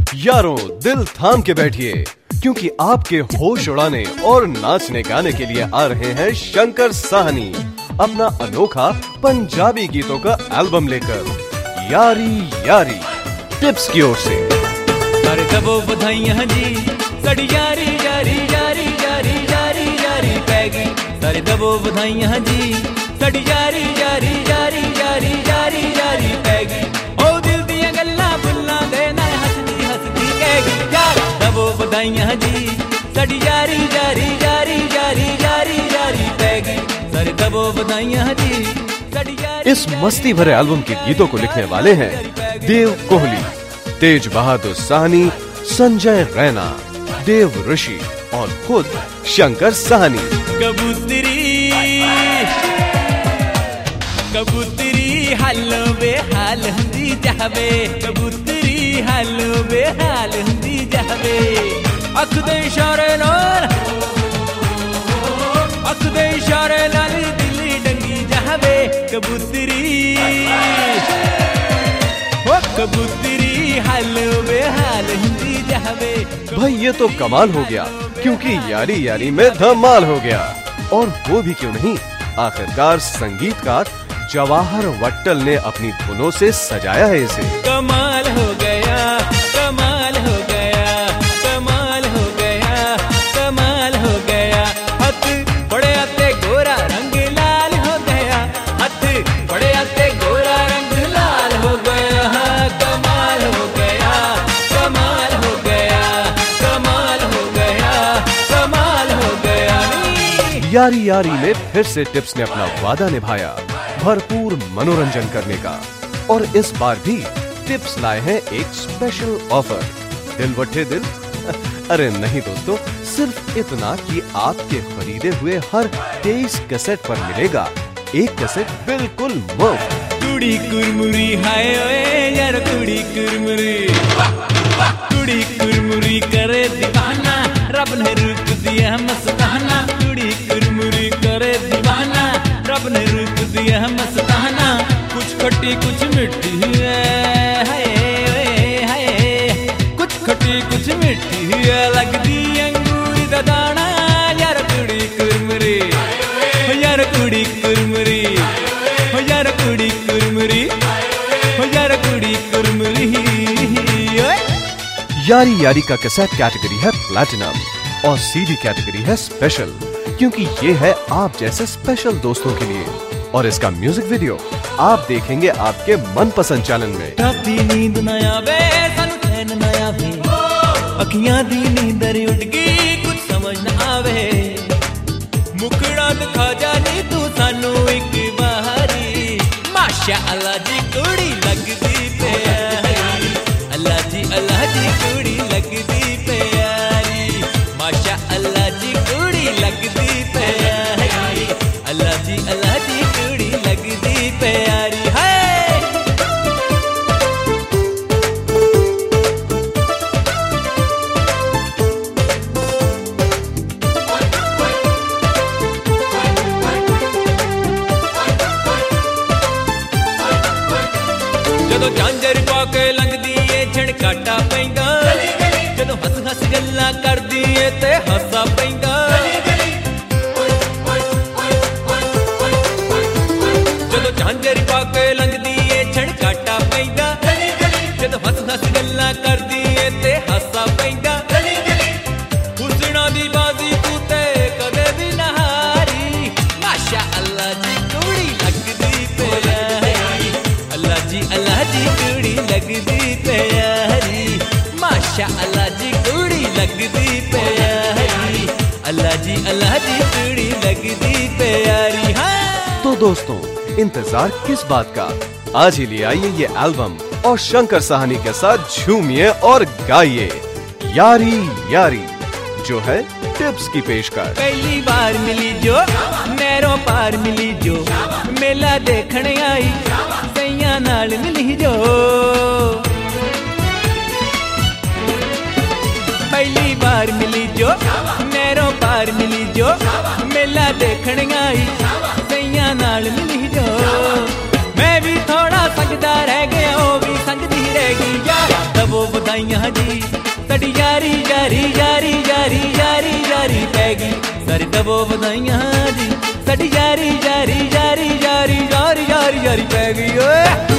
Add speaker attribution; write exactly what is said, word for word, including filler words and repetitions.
Speaker 1: यारों दिल थाम के बैठिए, क्योंकि आपके होश उड़ाने और नाचने गाने के लिए आ रहे हैं शंकर साहनी अपना अनोखा पंजाबी गीतों का एल्बम लेकर। यारी यारी टिप्स की ओर से
Speaker 2: कर दबो बधाइयां जी, साड़ी यारी यारी यारी यारी यारी यारी पैगी। कर दबो बधाइयां जी, साड़ी यारी यारी यारी यारी यारी यारी पैगी। ओ दिल दियां गल्लां बुल्लां दे नाल हसदी हसदी कहगी। यार दबो बधाइयां जी, साड़ी यारी यारी यारी यारी यारी यारी पैगी। कर दबो बधाइयां जी, साड़ी यारी।
Speaker 1: इस मस्ती भरे एल्बम के गीतों को लिखने वाले हैं देव कोहली, तेज बहादुर साहनी, संजय रैना, देव ऋषि और खुद शंकर साहनी।
Speaker 2: कबूतरी कबूतरी हालो बेहाल हुंदी जावे, कबूतरी हालो बेहाल हुंदी जावे। अख दे इशारे नाल अख दे इशारे नाल दिल डंगी जावे। कबूतरी ओ कबूतरी हालो बेहाल हुंदी जावे।
Speaker 1: भाई ये तो कमाल हो गया, क्योंकि यारी यारी में धमाल हो गया। और वो भी क्यों नहीं, आखिरकार संगीतकार जवाहर वट्टल ने अपनी धुनों से सजाया है इसे।
Speaker 2: कमाल हो गया, कमाल हो गया, कमाल हो गया, कमाल हो गया। हथ बड़े आते गोरा रंग लाल हो गया, हथ बड़े आते गोरा रंग लाल हो गया। कमाल हो गया, कमाल हो गया, कमाल हो गया, कमाल हो गया।
Speaker 1: यारी यारी में फिर से टिप्स ने अपना वादा निभाया, भरपूर मनोरंजन करने का। और इस बार भी टिप्स लाए हैं एक स्पेशल ऑफर। दिल बट्टे दिल अरे नहीं दोस्तों, सिर्फ इतना कि आपके खरीदे हुए हर तेईस कैसेट पर मिलेगा एक कैसेट बिल्कुल मुफ्त।
Speaker 2: कुड़ी कुरमुरी हाय ओए यार, कुड़ी कुरमुरी कुड़ी कुरमुरी करे दीवाना, रब ने रूप दिया मस्ताना। कुड़ी कुरमुरी करे दीवाना, रब ने रूप दिया मस्ताना। कुछ खट्टी कुछ मिट्टी है, हाय हाय कुछ खट्टी कुछ मिट्टी है, लगदी अंगूर दा दाना। यार कुड़ी कुरमुरी हो, यार कुड़ी कुरमुरी हो, यार कुड़ी कुरमुरी हो, यार कुड़ी कुरमुरी।
Speaker 1: यारी यारी का कैसेट कैटेगरी है प्लैटिनम और सीडी कैटेगरी है स्पेशल, क्योंकि ये है आप जैसे स्पेशल दोस्तों के लिए। और इसका म्यूजिक वीडियो आप देखेंगे आपके मनपसंद चैनल में।
Speaker 2: राती नींद न आवे सानू चैन न आवे, अखियां दी नींदर उड़ गई कुछ समझ न आवे। मुकड़ा दिखा जानी तू सानू एक बारी, माशा अल्लाह जी कुड़ी लगदी प्यारी। अल्लाह जी अल्लाह जी कुड़ी लगदी प्यारी, माशा अल्लाह जी कुड़ी लगदी प्यारी। अल्लाह जी अल्लाह जी कुड़ी लगदी प्यारी है। जदों झांझर पा के लंघदी ए झड़काटा पैंदा, जदों हस हस गल्लां करदी ए ते हासा पैंदा। जदों झांझर पा के लंघदी ए झड़काटा पैंदा, जदों हस हस गल्लां करदी ए ते हासा पैंदा। हुस्ना दी बाजी तू ते कदे भी ना हारी, माशा अल्लाह जी कुड़ी लगदी प्यारी। अल्लाह जी अल्लाह जी कुड़ी लगदी प्यारी, माशा अल्लाह जी कुड़ी लगदी प्यारी। अल्लाह जी अल्लाह जी कुड़ी लगदी प्यारी। हाँ
Speaker 1: तो दोस्तों इंतजार किस बात का, आज ही ले आइए ये एल्बम और शंकर साहनी के साथ झूमिए और गाइए यारी यारी, जो है टिप्स की पेशकश।
Speaker 2: पहली बार मिली जो नैरों पार मिली जो, मेला देखने आई सैया नाल मिली जो। पहली बार मिली जो नैरों पार मिली जो, मेला देखने आई सैया नाल मिली जो। मैं भी थोड़ा संगदा रह गया, वो भी संगदी रह गई। यार दबो ਵਧਾਈਆਂ ਜੀ ਸਾਡੀ ਯਾਰੀ ਯਾਰੀ ਯਾਰੀ ਯਾਰੀ ਯਾਰੀ ਯਾਰੀ ਪੈ ਗਈ ਸਾਰੇ ਦਵੋ ਵਧਾਈਆਂ ਜੀ ਸਾਡੀ ਯਾਰੀ ਯਾਰੀ ਯਾਰੀ ਯਾਰੀ ਯਾਰੀ ਯਾਰੀ ਯਾਰੀ ਪੈ ਗਈ ਓਏ